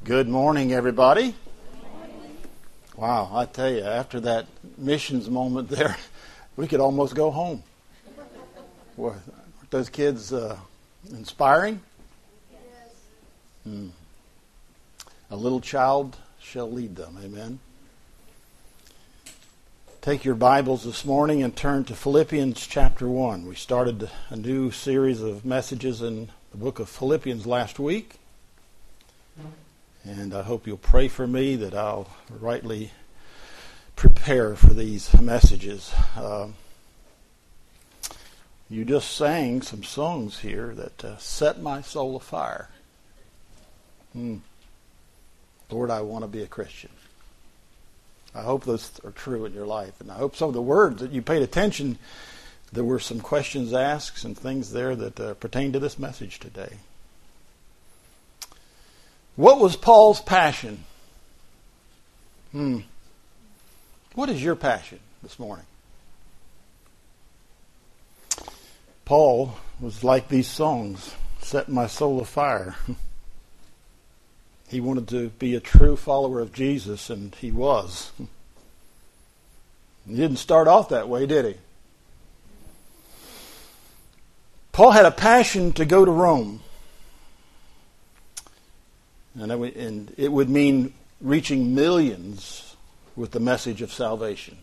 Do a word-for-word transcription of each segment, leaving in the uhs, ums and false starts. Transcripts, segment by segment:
Good morning, everybody. Wow, I tell you, after that missions moment there, we could almost go home. Were those kids uh, inspiring? Yes. Hmm. A little child shall lead them, amen. Take your Bibles this morning and turn to Philippians chapter one. We started a new series of messages in the book of Philippians last week. And I hope you'll pray for me that I'll rightly prepare for these messages. Uh, you just sang some songs here that uh, set my soul afire. Hmm. Lord, I want to be a Christian. I hope those are true in your life. And I hope some of the words that you paid attention, there were some questions asked and things there that uh, pertain to this message today. What was Paul's passion? Hmm. What is your passion this morning? Paul was like these songs, set my soul afire. He wanted to be a true follower of Jesus, and he was. He didn't start off that way, did he? Paul had a passion to go to Rome. And it would mean reaching millions with the message of salvation.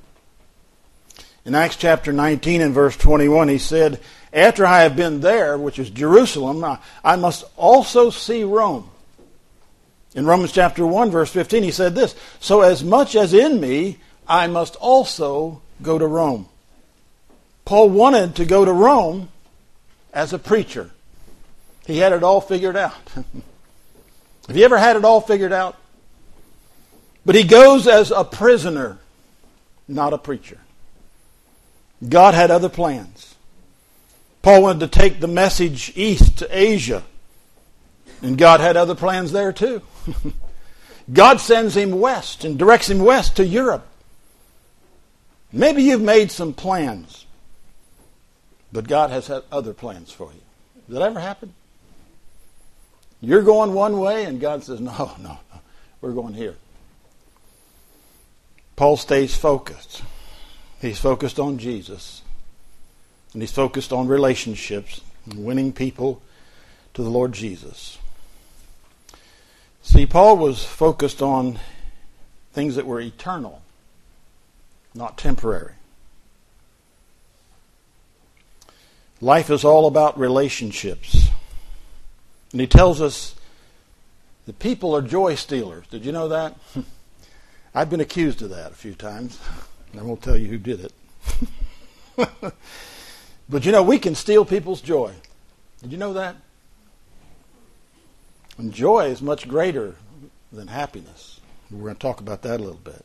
In Acts chapter nineteen and verse twenty-one, he said, after I have been there, which is Jerusalem, I must also see Rome. In Romans chapter one, verse fifteen, he said this, so as much as in me, I must also go to Rome. Paul wanted to go to Rome as a preacher. He had it all figured out. Have you ever had it all figured out? But he goes as a prisoner, not a preacher. God had other plans. Paul wanted to take the message east to Asia. And God had other plans there too. God sends him west and directs him west to Europe. Maybe you've made some plans, but God has had other plans for you. Did that ever happen? You're going one way, and God says, no, no, no, we're going here. Paul stays focused. He's focused on Jesus. And he's focused on relationships and winning people to the Lord Jesus. See, Paul was focused on things that were eternal, not temporary. Life is all about relationships. And he tells us that people are joy stealers. Did you know that? I've been accused of that a few times. I won't tell you who did it. But you know, we can steal people's joy. Did you know that? And joy is much greater than happiness. We're going to talk about that a little bit.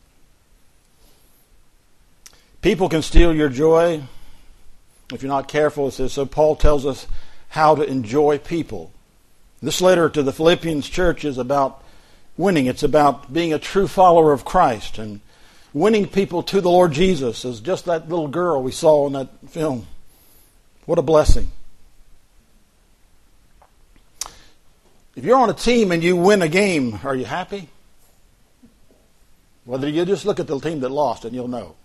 People can steal your joy if you're not careful. It says, so Paul tells us how to enjoy people. This letter to the Philippians church is about winning. It's about being a true follower of Christ and winning people to the Lord Jesus, as just that little girl we saw in that film. What a blessing. If you're on a team and you win a game, are you happy? Whether you just look at the team that lost and you'll know.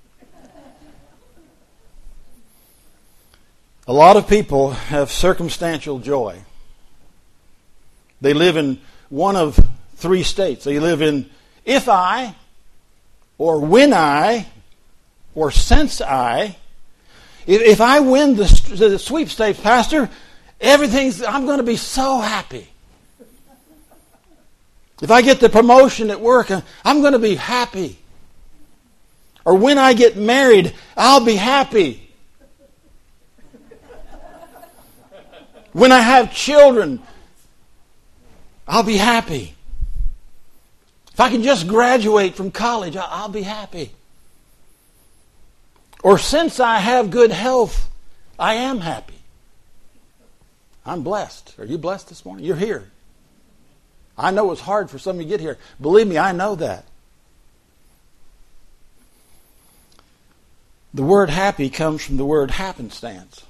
A lot of people have circumstantial joy. They live in one of three states. They live in if I, or when I, or since I. If I win the, the sweepstakes, Pastor, everything's, I'm going to be so happy. If I get the promotion at work, I'm going to be happy. Or when I get married, I'll be happy. When I have children, I'll be happy. If I can just graduate from college, I'll be happy. Or since I have good health, I am happy. I'm blessed. Are you blessed this morning? You're here. I know it's hard for some of you to get here. Believe me, I know that. The word happy comes from the word happenstance,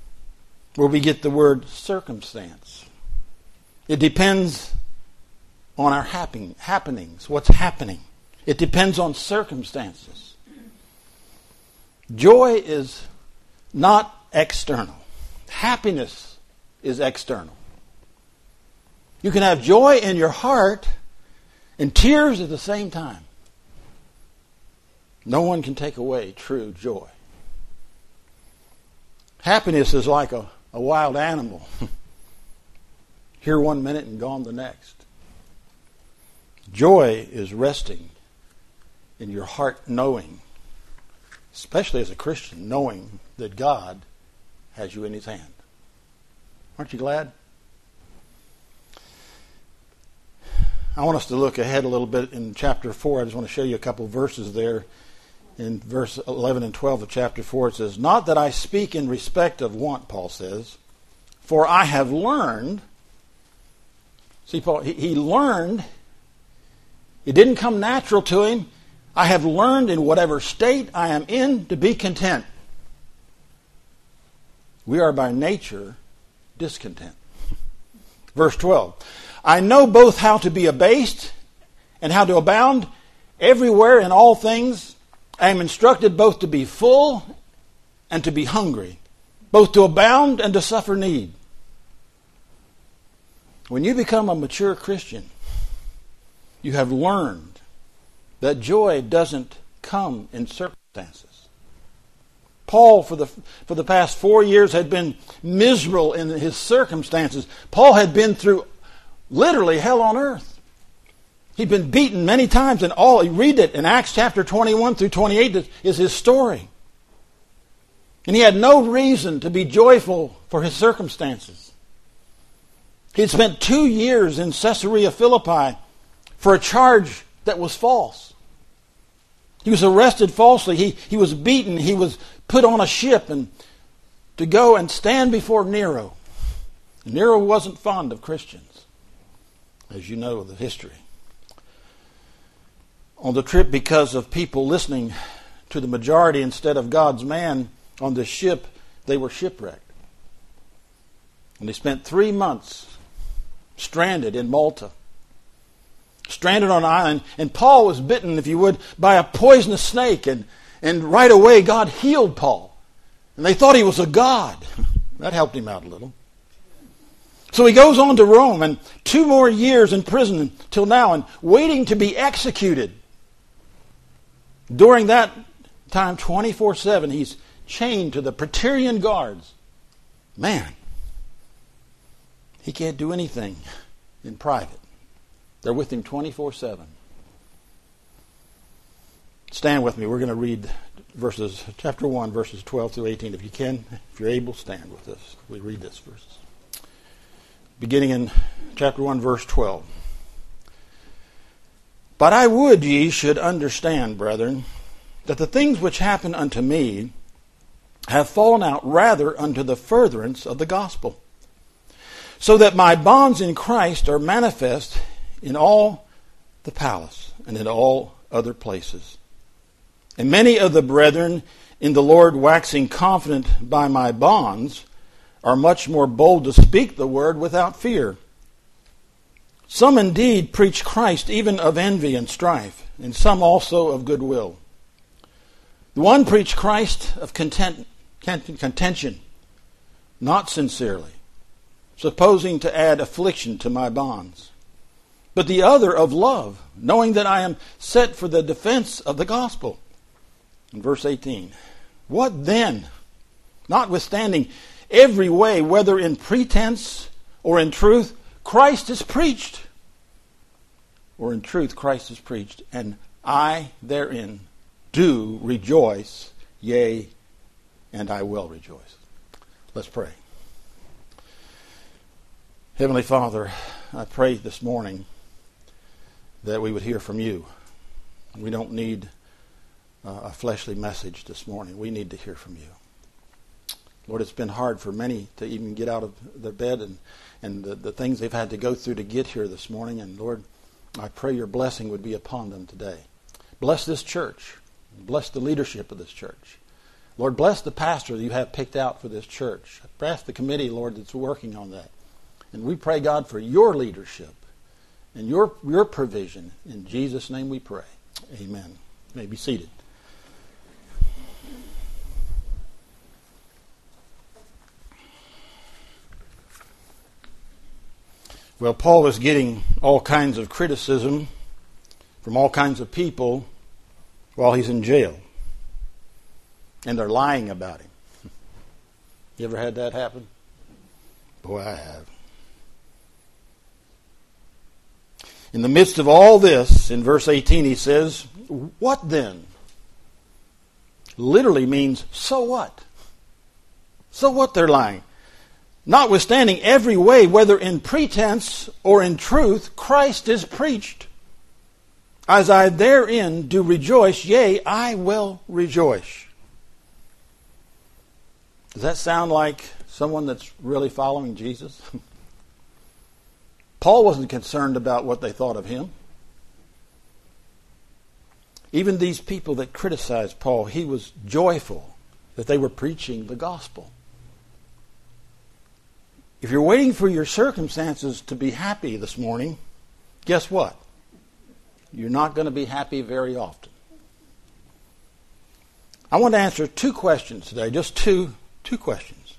where we get the word circumstance. It depends on our happen- happenings, what's happening. It depends on circumstances. Joy is not external. Happiness is external. You can have joy in your heart and tears at the same time. No one can take away true joy. Happiness is like a, a wild animal. Here one minute and gone the next. Joy is resting in your heart, knowing, especially as a Christian, knowing that God has you in His hand. Aren't you glad? I want us to look ahead a little bit in chapter four. I just want to show you a couple of verses there. In verse eleven and twelve of chapter four, it says, "Not that I speak in respect of want," Paul says, "for I have learned." See, Paul, he, he learned. It didn't come natural to him. "I have learned in whatever state I am in to be content." We are by nature discontent. Verse twelve, "I know both how to be abased and how to abound. Everywhere in all things I am instructed both to be full and to be hungry, both to abound and to suffer need." When you become a mature Christian, you have learned that joy doesn't come in circumstances. Paul, for the for the past four years, had been miserable in his circumstances. Paul had been through literally hell on earth. He'd been beaten many times, and all, you read it in Acts chapter twenty-one through twenty-eight is his story. And he had no reason to be joyful for his circumstances. He had spent two years in Caesarea Philippi for a charge that was false. He was arrested falsely. He, he was beaten. He was put on a ship and to go and stand before Nero. Nero wasn't fond of Christians, as you know the history. On the trip, because of people listening to the majority instead of God's man on the ship, they were shipwrecked. And they spent three months stranded in Malta. Stranded on an island. And Paul was bitten, if you would, by a poisonous snake. And, and right away God healed Paul. And they thought he was a god. That helped him out a little. So he goes on to Rome, and two more years in prison till now, and waiting to be executed. During that time, twenty-four seven, he's chained to the Praetorian guards. Man, he can't do anything in private. They're with him twenty-four seven. Stand with me. We're going to read verses, chapter one, verses twelve through eighteen. If you can, if you're able, stand with us. We read this verses. Beginning in chapter one, verse twelve. "But I would ye should understand, brethren, that the things which happen unto me have fallen out rather unto the furtherance of the gospel, so that my bonds in Christ are manifest in all the palace and in all other places. And many of the brethren in the Lord, waxing confident by my bonds, are much more bold to speak the word without fear. Some indeed preach Christ even of envy and strife, and some also of goodwill. The one preach Christ of content, contention, not sincerely, supposing to add affliction to my bonds. But the other of love, knowing that I am set for the defense of the gospel." In verse eighteen, "What then? Notwithstanding every way, whether in pretense or in truth, Christ is preached. Or in truth, Christ is preached, and I therein do rejoice, yea, and I will rejoice." Let's pray. Heavenly Father, I pray this morning that we would hear from you. We don't need uh, a fleshly message this morning. We need to hear from you. Lord, it's been hard for many to even get out of their bed and, and the, the things they've had to go through to get here this morning. And Lord, I pray your blessing would be upon them today. Bless this church. Bless the leadership of this church. Lord, bless the pastor that you have picked out for this church. Bless the committee, Lord, that's working on that. And we pray, God, for your leadership and your, your provision. In Jesus' name we pray. Amen. You may be seated. Well, Paul is getting all kinds of criticism from all kinds of people while he's in jail. And they're lying about him. You ever had that happen? Boy, I have. In the midst of all this, in verse eighteen, he says, "What then?" Literally means, so what? So what they're lying? "Notwithstanding every way, whether in pretense or in truth, Christ is preached. As I therein do rejoice, yea, I will rejoice." Does that sound like someone that's really following Jesus? Paul wasn't concerned about what they thought of him. Even these people that criticized Paul, he was joyful that they were preaching the gospel. If you're waiting for your circumstances to be happy this morning, guess what? You're not going to be happy very often. I want to answer two questions today, just two two questions.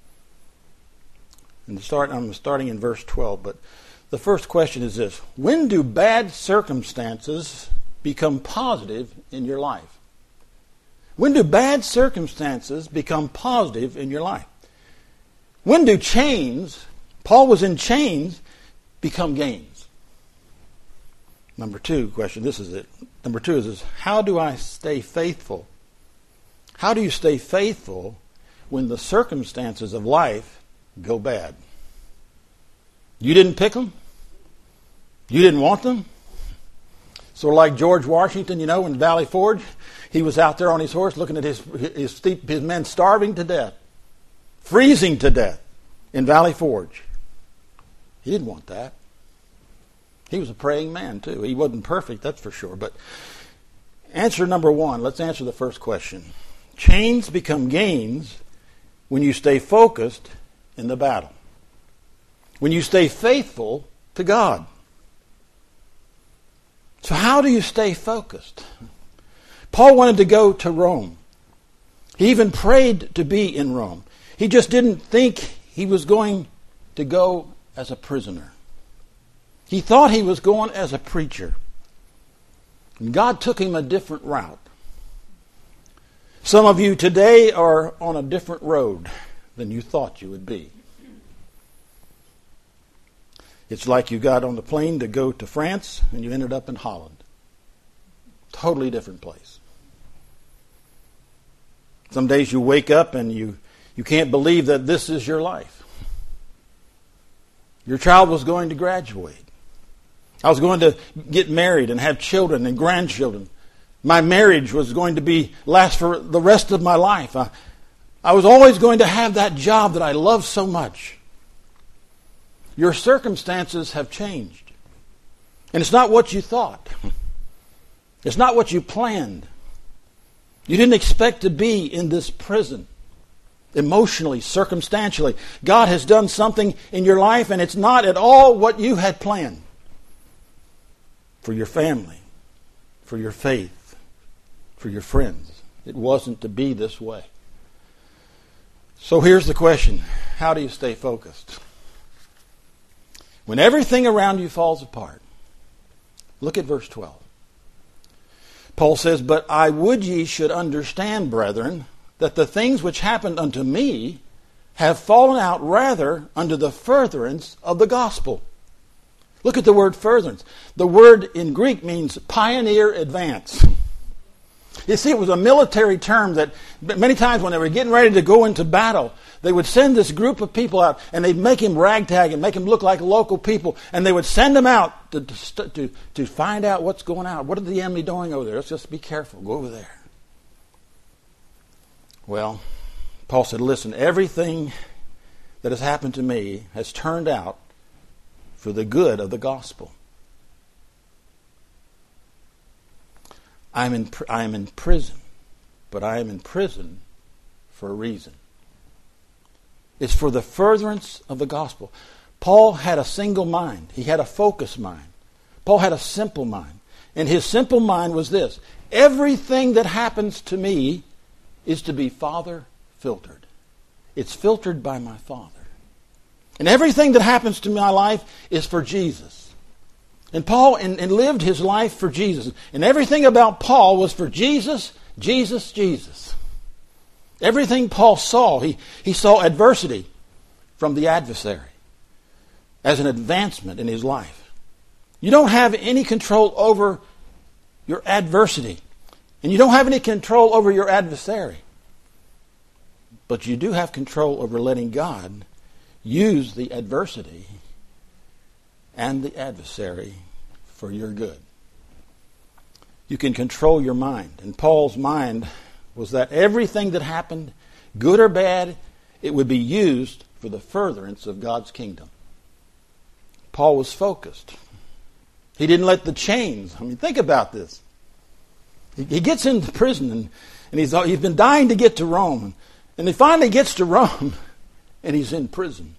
And to start, I'm starting in verse twelve, but the first question is this: when do bad circumstances become positive in your life? When do bad circumstances become positive in your life? When do chains, Paul was in chains, become gains? Number two question, this is it. Number two is this: how do I stay faithful? How do you stay faithful when the circumstances of life go bad? You didn't pick them? You didn't want them? So like George Washington, you know, in Valley Forge, he was out there on his horse looking at his, his, his men starving to death, freezing to death in Valley Forge. He didn't want that. He was a praying man, too. He wasn't perfect, that's for sure. But answer number one, let's answer the first question. Chains become gains when you stay focused in the battle. When you stay faithful to God. So how do you stay focused? Paul wanted to go to Rome. He even prayed to be in Rome. He just didn't think he was going to go as a prisoner. He thought he was going as a preacher. And God took him a different route. Some of you today are on a different road than you thought you would be. It's like you got on the plane to go to France and you ended up in Holland. Totally different place. Some days you wake up and you, you can't believe that this is your life. Your child was going to graduate. I was going to get married and have children and grandchildren. My marriage was going to be last for the rest of my life. I, I was always going to have that job that I love so much. Your circumstances have changed. And it's not what you thought. It's not what you planned. You didn't expect to be in this prison. Emotionally, circumstantially. God has done something in your life and it's not at all what you had planned. For your family, for your faith, for your friends. It wasn't to be this way. So here's the question. How do you stay focused? When everything around you falls apart. Look at verse twelve. Paul says, "But I would ye should understand, brethren, that the things which happened unto me have fallen out rather unto the furtherance of the gospel." Look at the word furtherance. The word in Greek means pioneer advance. You see, it was a military term that many times when they were getting ready to go into battle, they would send this group of people out and they'd make him ragtag and make him look like local people. And they would send them out to, to, to find out what's going on. What are the enemy doing over there? Let's just be careful. Go over there. Well, Paul said, listen, everything that has happened to me has turned out for the good of the gospel. I'm in, I am in prison, but I am in prison for a reason. It's for the furtherance of the gospel. Paul had a single mind. He had a focused mind. Paul had a simple mind. And his simple mind was this: everything that happens to me is to be Father filtered. It's filtered by my Father. And everything that happens to my life is for Jesus. And Paul and, and lived his life for Jesus. And everything about Paul was for Jesus, Jesus, Jesus. Everything Paul saw, he, he saw adversity from the adversary as an advancement in his life. You don't have any control over your adversity. And you don't have any control over your adversary. But you do have control over letting God use the adversity and the adversary for your good. You can control your mind. And Paul's mind was that everything that happened, good or bad, it would be used for the furtherance of God's kingdom. Paul was focused. He didn't let the chains, I mean, think about this. He, he gets into prison and, and he's, he's been dying to get to Rome. And he finally gets to Rome and he's in prison.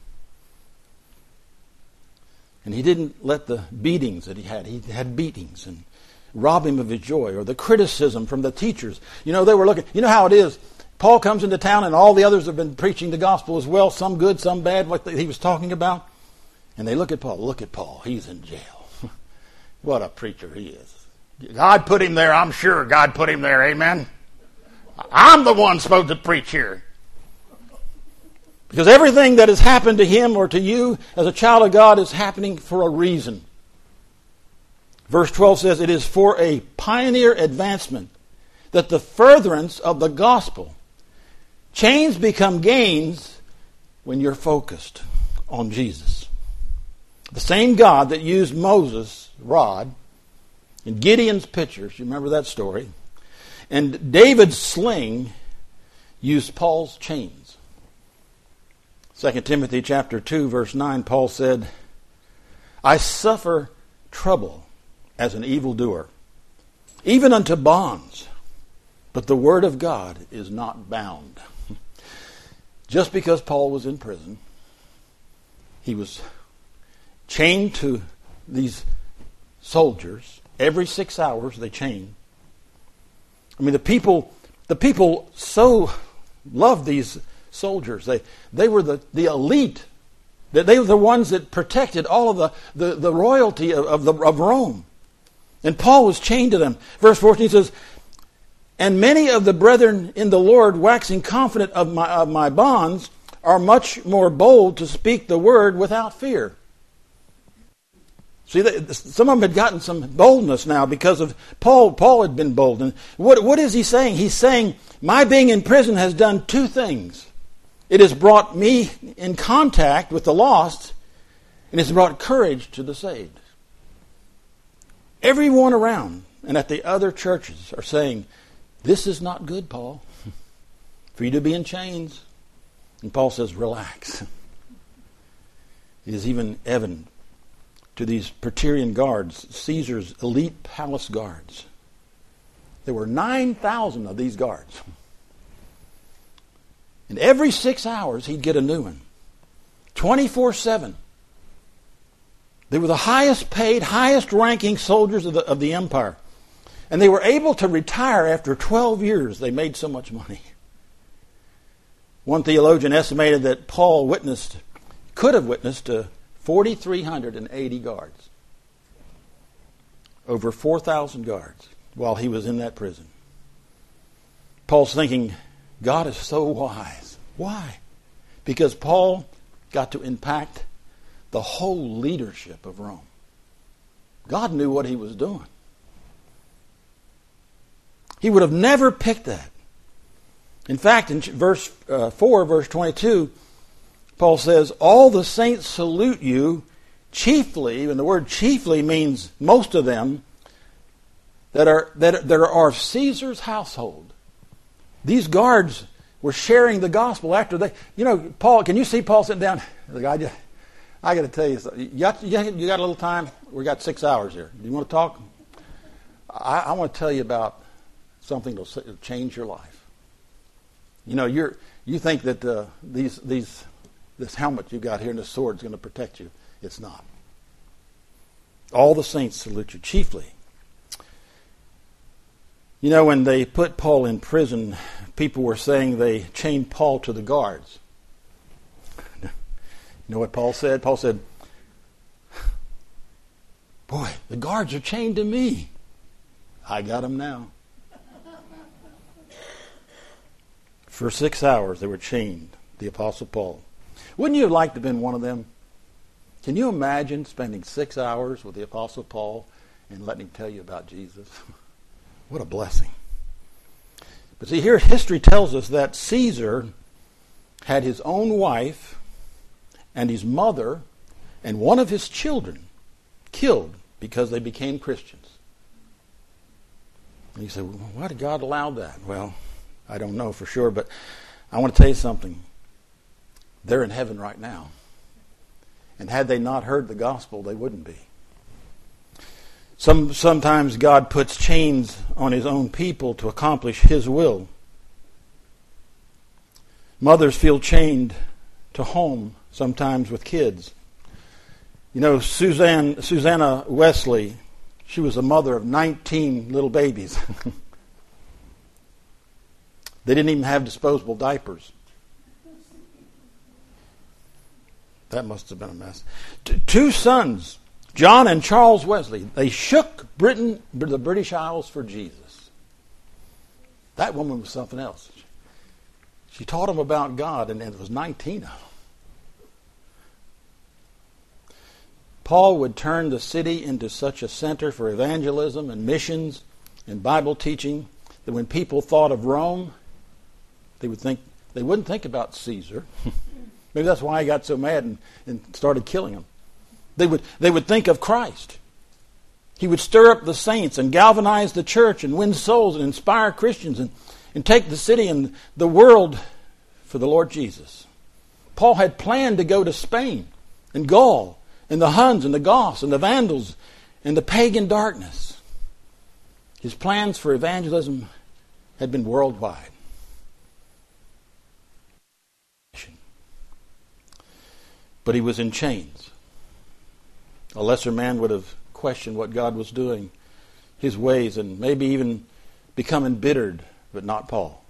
And he didn't let the beatings that he had, he had beatings and rob him of his joy, or the criticism from the teachers. You know, they were looking, you know how it is. Paul comes into town and all the others have been preaching the gospel as well, some good, some bad, what he was talking about. And they look at Paul, look at Paul, he's in jail. What a preacher he is. God put him there, I'm sure God put him there, amen? I'm the one supposed to preach here. Because everything that has happened to him or to you as a child of God is happening for a reason. Verse twelve says, it is for a pioneer advancement, that the furtherance of the gospel. Chains become gains when you're focused on Jesus. The same God that used Moses' rod and Gideon's pitchers, you remember that story, and David's sling used Paul's chains. Second Timothy chapter two, verse nine, Paul said, I suffer trouble as an evildoer, even unto bonds, but the word of God is not bound. Just because Paul was in prison, he was chained to these soldiers. Every six hours they chained. I mean, the people, the people so loved these soldiers. They they were the, the elite. They were the ones that protected all of the, the, the royalty of, of, the, of Rome. And Paul was chained to them. Verse fourteen says, and many of the brethren in the Lord, waxing confident of my, of my bonds, are much more bold to speak the word without fear. See, some of them had gotten some boldness now because of Paul. Paul had been bold. And what, what is he saying? He's saying, my being in prison has done two things. It has brought me in contact with the lost, and it's brought courage to the saved. Everyone around and at the other churches are saying, this is not good, Paul, for you to be in chains. And Paul says, relax. It is even evident to these Praetorian guards, Caesar's elite palace guards. There were nine thousand of these guards. And every six hours he'd get a new one. twenty-four seven. They were the highest paid, highest ranking soldiers of the, of the empire. And they were able to retire after twelve years. They made so much money. One theologian estimated that Paul witnessed, could have witnessed to four thousand three hundred eighty guards. Over four thousand guards while he was in that prison. Paul's thinking, God is so wise. Why? Because Paul got to impact the whole leadership of Rome. God knew what he was doing. He would have never picked that. In fact, in verse uh, four, verse twenty-two, Paul says, all the saints salute you chiefly, and the word chiefly means most of them, that are that, that are of Caesar's household. These guards were sharing the gospel after they, you know, Paul, can you see Paul sitting down? I, just, I got to tell you something. You got, you got a little time? We got six hours here. Do you want to talk? I, I want to tell you about something that will change your life. You know, you're you think that uh, these these this helmet you got here and this sword is going to protect you. It's not. All the saints salute you, chiefly. You know, when they put Paul in prison, people were saying they chained Paul to the guards. You know what Paul said? Paul said, boy, the guards are chained to me. I got them now. For six hours they were chained, the Apostle Paul. Wouldn't you have liked to have been one of them? Can you imagine spending six hours with the Apostle Paul and letting him tell you about Jesus? What a blessing. But see, here history tells us that Caesar had his own wife and his mother and one of his children killed because they became Christians. And you say, well, why did God allow that? Well, I don't know for sure, but I want to tell you something. They're in heaven right now. And had they not heard the gospel, they wouldn't be. Some, sometimes God puts chains on his own people to accomplish his will. Mothers feel chained to home sometimes with kids. You know, Suzanne, Susanna Wesley, she was the mother of nineteen little babies. They didn't even have disposable diapers. That must have been a mess. T- two sons, John and Charles Wesley, they shook Britain, the British Isles for Jesus. That woman was something else. She taught them about God, and it was nineteen of them. Paul would turn the city into such a center for evangelism and missions and Bible teaching that when people thought of Rome, they would think they wouldn't think about Caesar. Maybe that's why he got so mad and, and started killing them. They would they would think of Christ. He would stir up the saints and galvanize the church and win souls and inspire Christians and, and take the city and the world for the Lord Jesus. Paul had planned to go to Spain and Gaul and the Huns and the Goths and the Vandals and the pagan darkness. His plans for evangelism had been worldwide. But he was in chains. A lesser man would have questioned what God was doing, his ways, and maybe even become embittered, but not Paul.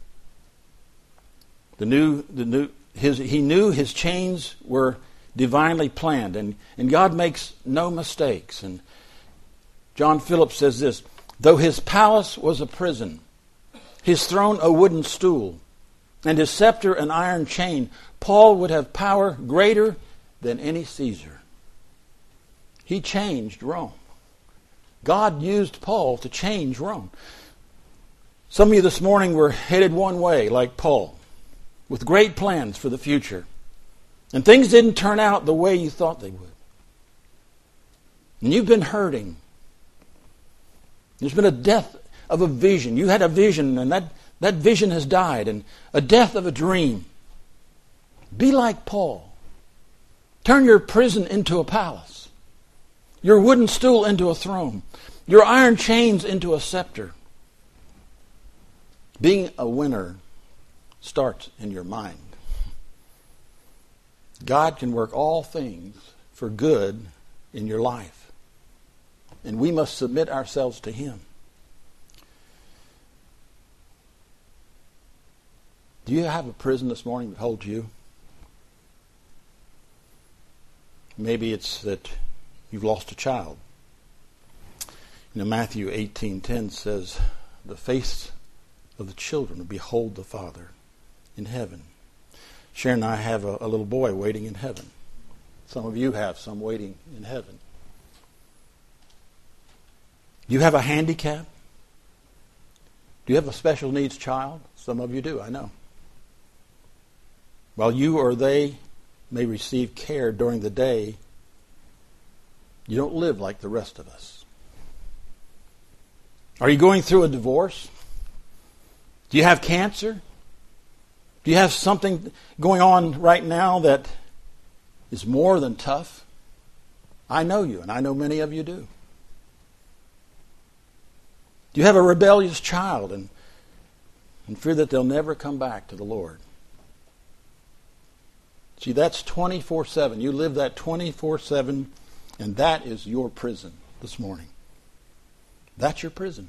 The new, the new, his, he knew his chains were divinely planned, and, and God makes no mistakes. And John Phillips says this, though his palace was a prison, his throne a wooden stool, and his scepter an iron chain, Paul would have power greater than any Caesar. He changed Rome. God used Paul to change Rome. Some of you this morning were headed one way, like Paul, with great plans for the future. And things didn't turn out the way you thought they would. And you've been hurting. There's been a death of a vision. You had a vision, and that, that vision has died, and a death of a dream. Be like Paul. Turn your prison into a palace. Your wooden stool into a throne. Your iron chains into a scepter. Being a winner starts in your mind. God can work all things for good in your life. And we must submit ourselves to Him. Do you have a prison this morning that holds you? Maybe it's that you've lost a child. You know, Matthew eighteen ten says, the face of the children will behold the Father in heaven. Sharon and I have a, a little boy waiting in heaven. Some of you have some waiting in heaven. Do you have a handicap? Do you have a special needs child? Some of you do, I know. While you or they may receive care during the day, you don't live like the rest of us. Are you going through a divorce? Do you have cancer? Do you have something going on right now that is more than tough? I know you, and I know many of you do. Do you have a rebellious child and, and fear that they'll never come back to the Lord? See, that's twenty-four seven. You live that twenty-four seven And that is your prison this morning. That's your prison.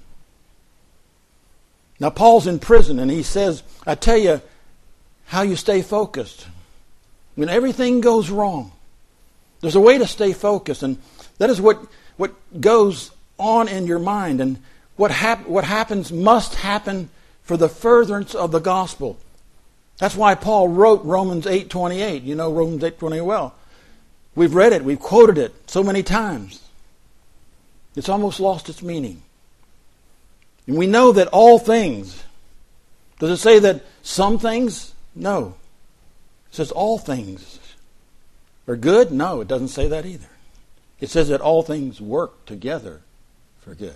Now, Paul's in prison, and he says, I tell you how you stay focused. When everything goes wrong, there's a way to stay focused, and that is what, what goes on in your mind. And what, hap- what happens must happen for the furtherance of the gospel. That's why Paul wrote Romans eight twenty-eight. You know Romans eight twenty-eight well. We've read it. We've quoted it so many times. It's almost lost its meaning. And we know that all things. Does it say that some things? No. It says all things are good? No, it doesn't say that either. It says that all things work together for good.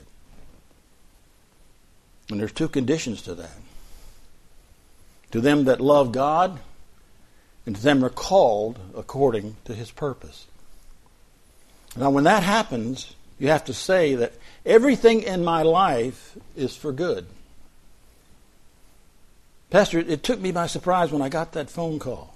And there's two conditions to that. To them that love God, and to them that are called according to His purpose. Now when that happens, you have to say that everything in my life is for good. Pastor, it took me by surprise when I got that phone call.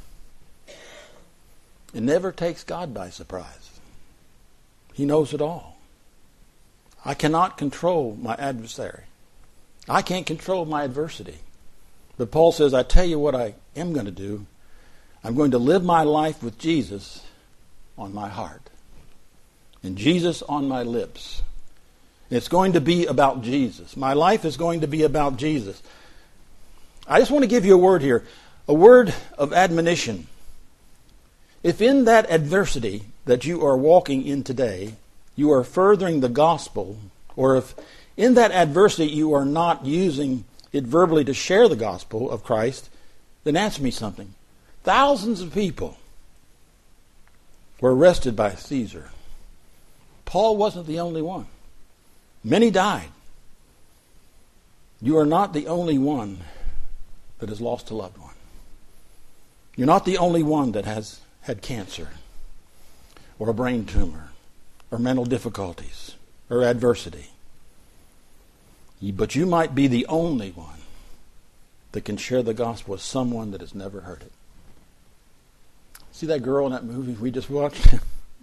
It never takes God by surprise. He knows it all. I cannot control my adversary. I can't control my adversity. But Paul says, I tell you what I am going to do. I'm going to live my life with Jesus on my heart. And Jesus on my lips. And it's going to be about Jesus. My life is going to be about Jesus. I just want to give you a word here. A word of admonition. If in that adversity that you are walking in today, you are furthering the gospel, or if in that adversity you are not using it verbally to share the gospel of Christ, then answer me something. Thousands of people were arrested by Caesar. Paul wasn't the only one. Many died. You are not the only one that has lost a loved one. You're not the only one that has had cancer or a brain tumor or mental difficulties or adversity. But you might be the only one that can share the gospel with someone that has never heard it. See that girl in that movie we just watched?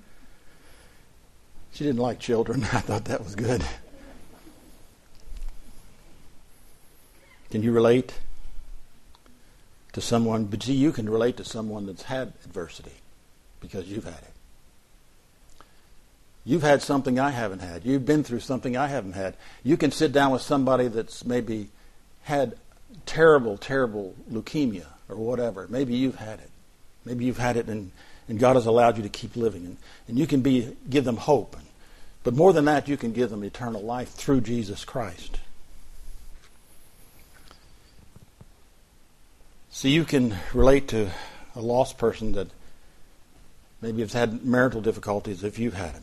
She didn't like children. I thought that was good. Can you relate to someone? But see, you can relate to someone that's had adversity because you've had it. You've had something I haven't had. You've been through something I haven't had. You can sit down with somebody that's maybe had terrible, terrible leukemia or whatever. Maybe you've had it. Maybe you've had it and, and God has allowed you to keep living. And, and you can be give them hope. But more than that, you can give them eternal life through Jesus Christ. See, you can relate to a lost person that maybe has had marital difficulties if you've had them.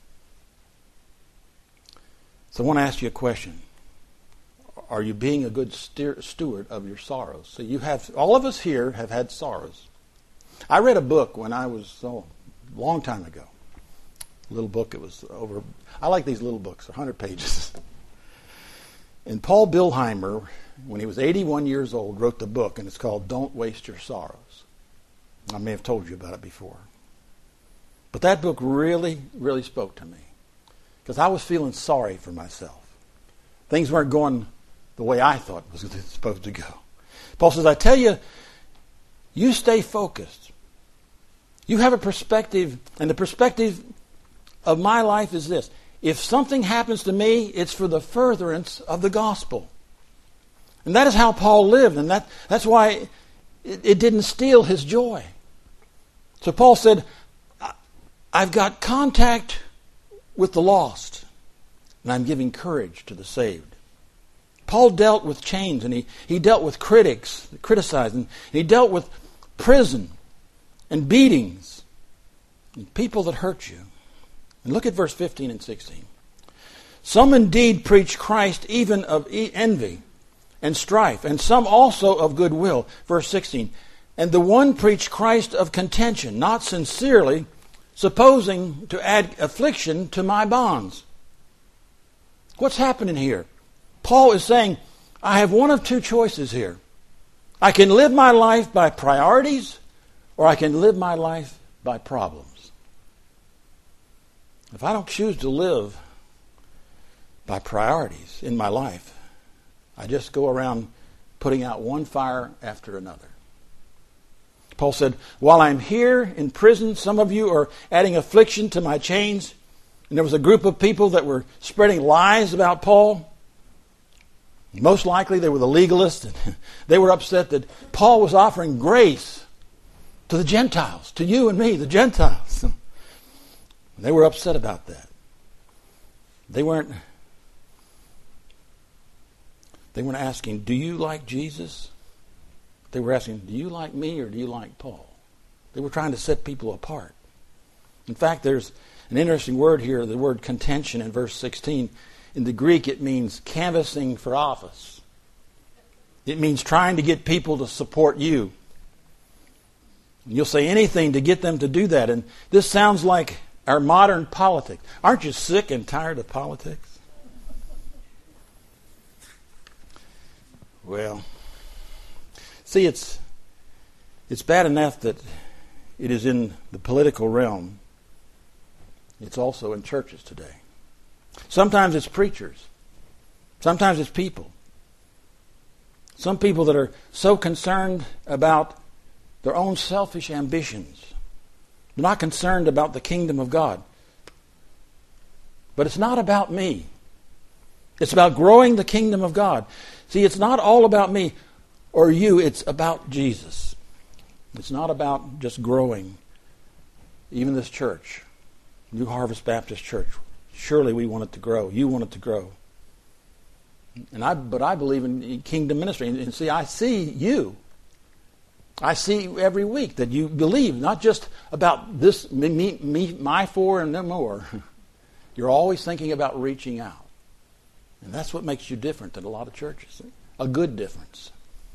So I want to ask you a question. Are you being a good steer, steward of your sorrows? So you have, all of us here have had sorrows. I read a book when I was, oh, a long time ago. A little book, it was over, I like these little books, one hundred pages. And Paul Bilheimer, when he was eighty-one years old, wrote the book, and it's called Don't Waste Your Sorrows. I may have told you about it before. But that book really, really spoke to me. Because I was feeling sorry for myself. Things weren't going the way I thought it was supposed to go. Paul says, I tell you, you stay focused. You have a perspective, and the perspective of my life is this. If something happens to me, it's for the furtherance of the gospel. And that is how Paul lived, and that, that's why it, it didn't steal his joy. So Paul said, I've got contact with the lost, and I'm giving courage to the saved. Paul dealt with chains, and he, he dealt with critics, criticizing. And he dealt with prison and beatings and people that hurt you. And look at verse fifteen and sixteen. Some indeed preach Christ even of envy and strife, and some also of goodwill. Verse sixteen. And the one preached Christ of contention, not sincerely, supposing to add affliction to my bonds. What's happening here? Paul is saying, I have one of two choices here. I can live my life by priorities, or I can live my life by problems. If I don't choose to live by priorities in my life, I just go around putting out one fire after another. Paul said, while I'm here in prison, some of you are adding affliction to my chains. And there was a group of people that were spreading lies about Paul. Most likely they were the legalists. And they were upset that Paul was offering grace to the Gentiles, to you and me, the Gentiles. They were upset about that. They weren't, they weren't asking, do you like Jesus? They were asking, do you like me or do you like Paul? They were trying to set people apart. In fact, there's an interesting word here, the word contention in verse sixteen. In the Greek, it means canvassing for office. It means trying to get people to support you. You'll say anything to get them to do that. And this sounds like our modern politics. Aren't you sick and tired of politics? Well, see, it's it's bad enough that it is in the political realm. It's also in churches today. Sometimes it's preachers. Sometimes it's people. Some people that are so concerned about their own selfish ambitions. They're not concerned about the kingdom of God. But it's not about me. It's about growing the kingdom of God. See, it's not all about me or you. It's about Jesus. It's not about just growing. Even this church, New Harvest Baptist Church, surely we want it to grow. You want it to grow. And I, but I believe in kingdom ministry. And, and see, I see you. I see every week that you believe, not just about this, me, me, my four and no more. You're always thinking about reaching out. And that's what makes you different than a lot of churches. A good difference.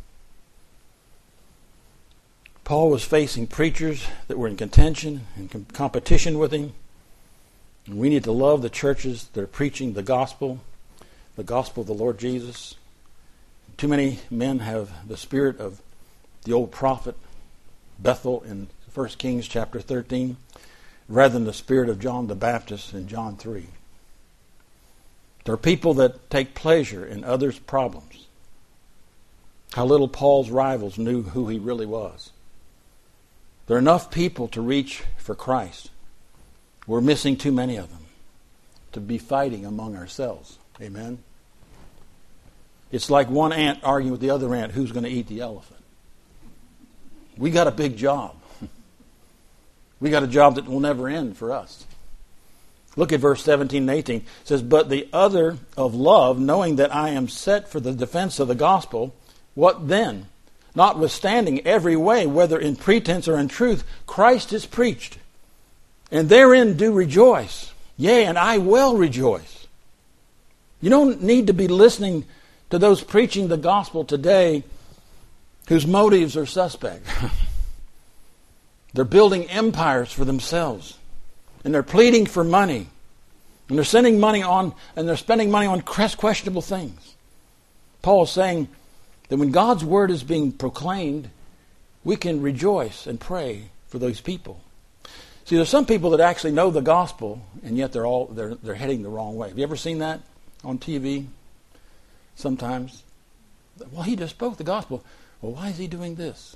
Paul was facing preachers that were in contention and com- competition with him. And we need to love the churches that are preaching the gospel, the gospel of the Lord Jesus. Too many men have the spirit of the old prophet Bethel in First Kings chapter thirteen, rather than the spirit of John the Baptist in John three. There are people that take pleasure in others' problems. How little Paul's rivals knew who he really was. There are enough people to reach for Christ. We're missing too many of them to be fighting among ourselves. Amen? It's like one ant arguing with the other ant who's going to eat the elephant. We got a big job. We got a job that will never end for us. Look at verse seventeen and eighteen. It says, but the other of love, knowing that I am set for the defense of the gospel, what then? Notwithstanding every way, whether in pretense or in truth, Christ is preached. And therein do rejoice. Yea, and I will rejoice. You don't need to be listening to those preaching the gospel today whose motives are suspect. They're building empires for themselves. And they're pleading for money. And they're sending money on, and they're spending money on questionable things. Paul is saying that when God's word is being proclaimed, we can rejoice and pray for those people. See, there's some people that actually know the gospel, and yet they're all they're they're heading the wrong way. Have you ever seen that on T V? Sometimes. Well, he just spoke the gospel. Well, why is he doing this?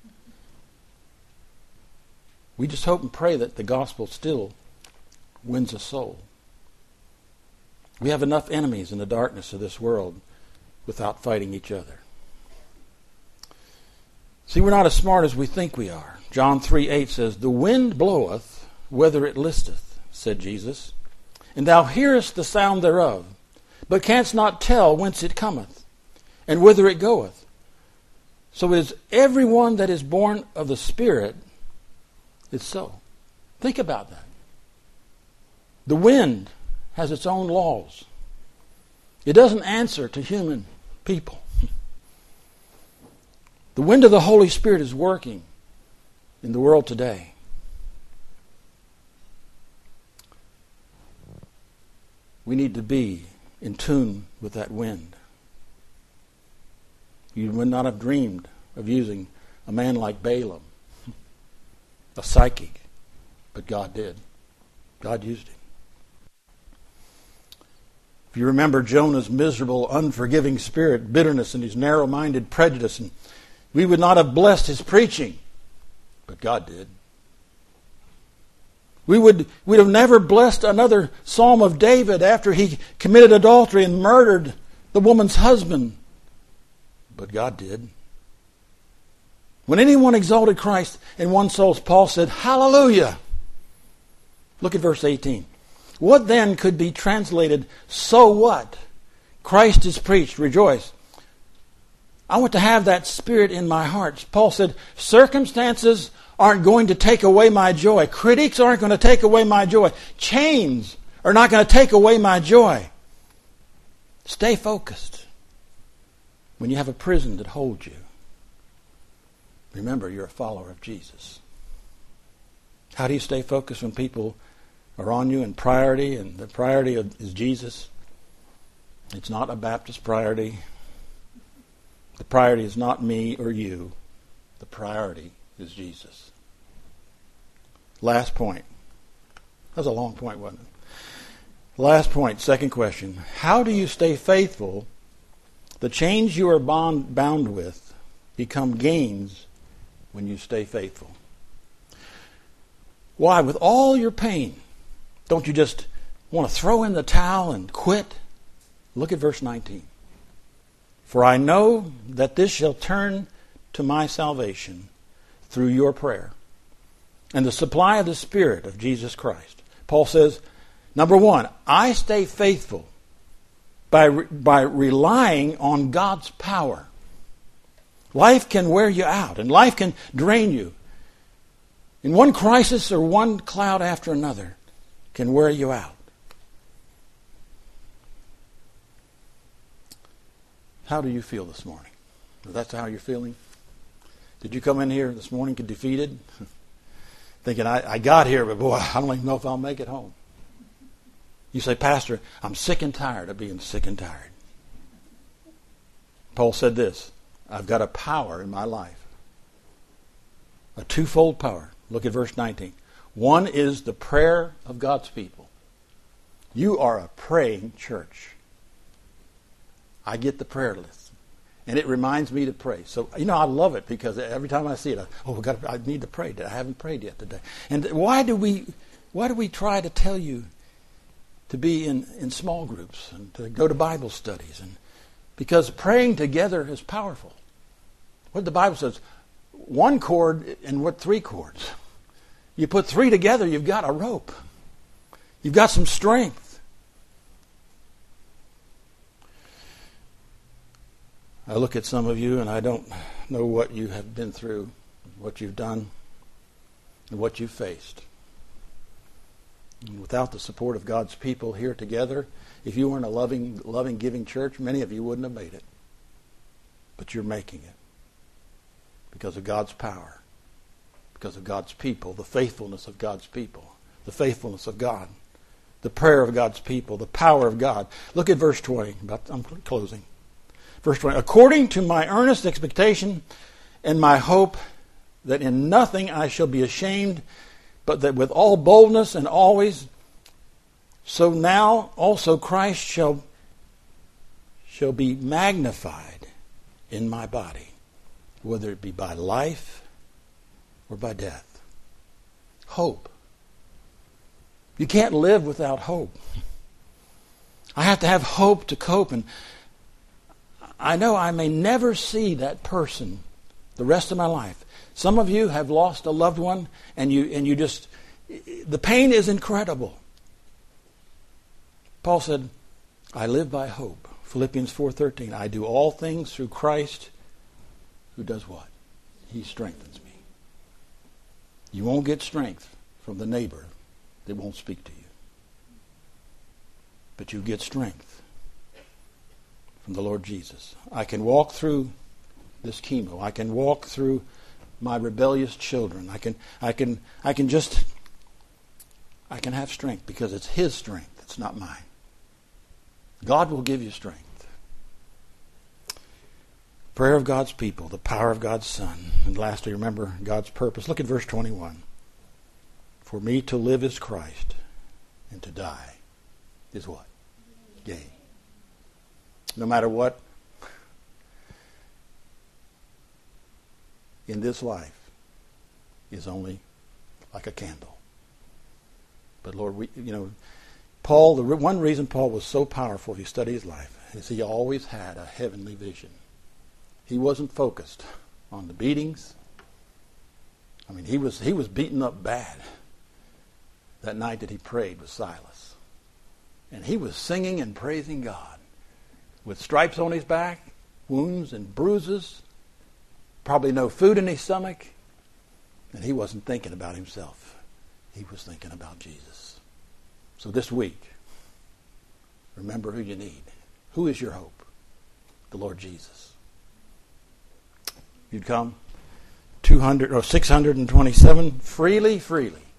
We just hope and pray that the gospel still wins a soul. We have enough enemies in the darkness of this world without fighting each other. See, we're not as smart as we think we are. John three eight says, the wind bloweth whither it listeth, said Jesus, and thou hearest the sound thereof, but canst not tell whence it cometh, and whither it goeth. So is everyone that is born of the Spirit is so. Think about that. The wind has its own laws. It doesn't answer to human people. The wind of the Holy Spirit is working in the world today. We need to be in tune with that wind. You would not have dreamed of using a man like Balaam, a psychic, but God did. God used him. If you remember Jonah's miserable, unforgiving spirit, bitterness, and his narrow-minded prejudice, and we would not have blessed his preaching, but God did. We would we'd have never blessed another Psalm of David after he committed adultery and murdered the woman's husband, but God did. When anyone exalted Christ in one soul, Paul said, "Hallelujah." Look at verse eighteen. What then could be translated, "So what? Christ is preached, rejoice." I want to have that spirit in my heart. Paul said, circumstances aren't going to take away my joy. Critics aren't going to take away my joy. Chains are not going to take away my joy. Stay focused. When you have a prison that holds you, remember you're a follower of Jesus. How do you stay focused when people are on you in priority, and the priority is Jesus? It's not a Baptist priority. The priority is not me or you. The priority is Jesus. Last point. That was a long point, wasn't it? Last point, second question. How do you stay faithful? The chains you are bond, bound with become gains when you stay faithful. Why? With all your pain, don't you just want to throw in the towel and quit? Look at verse nineteen. For I know that this shall turn to my salvation through your prayer and the supply of the Spirit of Jesus Christ. Paul says, number one, I stay faithful by, by relying on God's power. Life can wear you out, and life can drain you. In one crisis or one cloud after another can wear you out. How do you feel this morning? If that's how you're feeling? Did you come in here this morning defeated? Thinking, I, I got here, but boy, I don't even know if I'll make it home. You say, Pastor, I'm sick and tired of being sick and tired. Paul said this, I've got a power in my life. A twofold power. Look at verse nineteen. One is the prayer of God's people. You are a praying church. I get the prayer list, and it reminds me to pray. So, you know, I love it because every time I see it, I, oh, we got, I need to pray. I haven't prayed yet today. And why do we, why do we try to tell you to be in, in small groups and to go to Bible studies? And because praying together is powerful. What the Bible says, one cord and what three cords? You put three together, you've got a rope. You've got some strength. I look at some of you and I don't know what you have been through, what you've done, and what you've faced. And without the support of God's people here together, if you weren't a loving, loving, giving church, many of you wouldn't have made it. But you're making it because of God's power, because of God's people, the faithfulness of God's people, the faithfulness of God, the prayer of God's people, the power of God. Look at verse twenty. I'm closing. Verse twenty, according to my earnest expectation and my hope that in nothing I shall be ashamed, but that with all boldness and always, so now also Christ shall, shall be magnified in my body, whether it be by life or by death. Hope. You can't live without hope. I have to have hope to cope, and I know I may never see that person the rest of my life. Some of you have lost a loved one, and you and you just, the pain is incredible. Paul said, I live by hope. Philippians four thirteen, I do all things through Christ who does what? He strengthens me. You won't get strength from the neighbor that won't speak to you. But you get strength from the Lord Jesus. I can walk through this chemo. I can walk through my rebellious children. I can I can I can just I can have strength because it's His strength. It's not mine. God will give you strength. Prayer of God's people, the power of God's Son. And lastly, remember God's purpose. Look at verse twenty-one. For me to live is Christ, and to die is what? Gain. no matter what, in this life is only like a candle. But Lord, we, you know, Paul, the one reason Paul was so powerful, if you study his life, is he always had a heavenly vision. He wasn't focused on the beatings. I mean, he was he was beaten up bad that night that he prayed with Silas. And he was singing and praising God with stripes on his back, wounds and bruises, probably no food in his stomach. And he wasn't thinking about himself. He was thinking about Jesus. So this week, remember who you need. Who is your hope? The Lord Jesus. You'd come two hundred or six hundred twenty-seven freely, freely.